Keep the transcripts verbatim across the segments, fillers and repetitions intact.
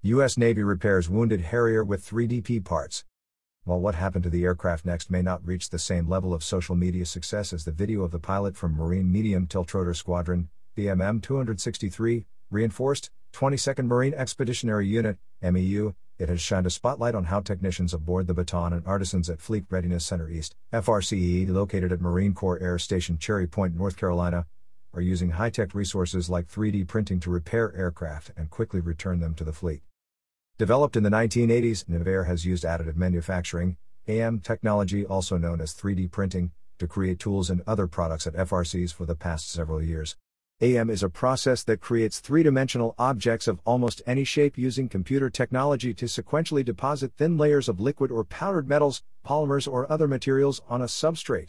U S Navy repairs wounded Harrier with three D P parts. While what happened to the aircraft next may not reach the same level of social media success as the video of the pilot from Marine Medium Tiltrotor Squadron, B M M two sixty-three, Reinforced, twenty-second Marine Expeditionary Unit, M E U, it has shined a spotlight on how technicians aboard the Baton and artisans at Fleet Readiness Center East, F R C E, located at Marine Corps Air Station Cherry Point, North Carolina, are using high-tech resources like three D printing to repair aircraft and quickly return them to the fleet. Developed in the nineteen eighties, Navarre has used additive manufacturing, A M technology, also known as three D printing, to create tools and other products at F R Cs for the past several years. A M is a process that creates three-dimensional objects of almost any shape using computer technology to sequentially deposit thin layers of liquid or powdered metals, polymers or other materials on a substrate.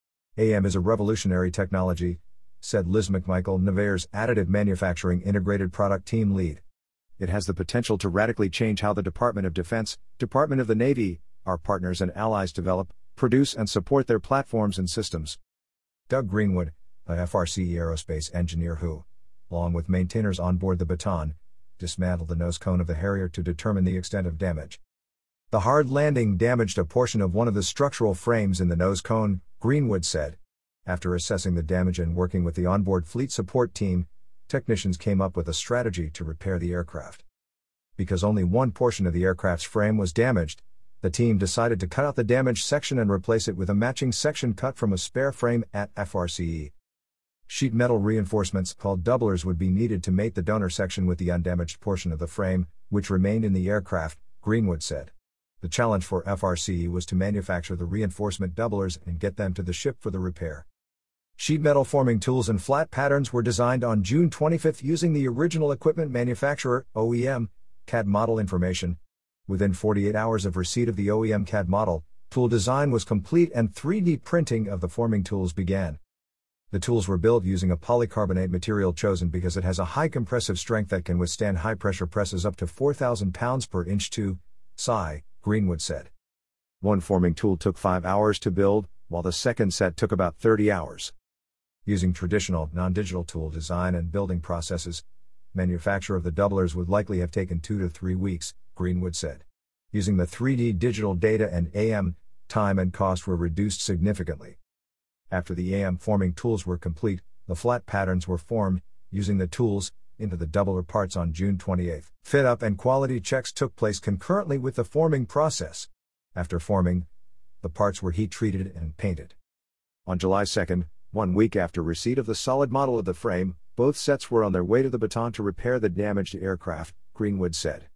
A M is a revolutionary technology, said Liz McMichael, Navarre's additive manufacturing integrated product team lead. It has the potential to radically change how the Department of Defense, Department of the Navy, our partners and allies develop, produce and support their platforms and systems. Doug Greenwood, a F R C E aerospace engineer who, along with maintainers on board the Baton, dismantled the nose cone of the Harrier to determine the extent of damage. The hard landing damaged a portion of one of the structural frames in the nose cone, Greenwood said. After assessing the damage and working with the onboard fleet support team, technicians came up with a strategy to repair the aircraft. Because only one portion of the aircraft's frame was damaged, the team decided to cut out the damaged section and replace it with a matching section cut from a spare frame at F R C E. Sheet metal reinforcements called doublers would be needed to mate the donor section with the undamaged portion of the frame, which remained in the aircraft, Greenwood said. The challenge for F R C E was to manufacture the reinforcement doublers and get them to the ship for the repair. Sheet metal forming tools and flat patterns were designed on June twenty-fifth using the original equipment manufacturer, O E M, C A D model information. Within forty-eight hours of receipt of the O E M C A D model, tool design was complete and three D printing of the forming tools began. The tools were built using a polycarbonate material chosen because it has a high compressive strength that can withstand high-pressure presses up to four thousand pounds per inch two, S I, Greenwood said. One forming tool took five hours to build, while the second set took about thirty hours. Using traditional, non-digital tool design and building processes, manufacture of the doublers would likely have taken two to three weeks, Greenwood said. Using the three D digital data and A M, time and cost were reduced significantly. After the A M forming tools were complete, the flat patterns were formed, using the tools, into the doubler parts on June twenty-eighth. Fit-up and quality checks took place concurrently with the forming process. After forming, the parts were heat-treated and painted. On July second, one week after receipt of the solid model of the frame, both sets were on their way to the Baton to repair the damaged aircraft, Greenwood said.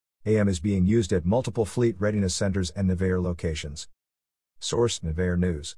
A M is being used at multiple fleet readiness centers and Navarre locations. Source: Navarre News.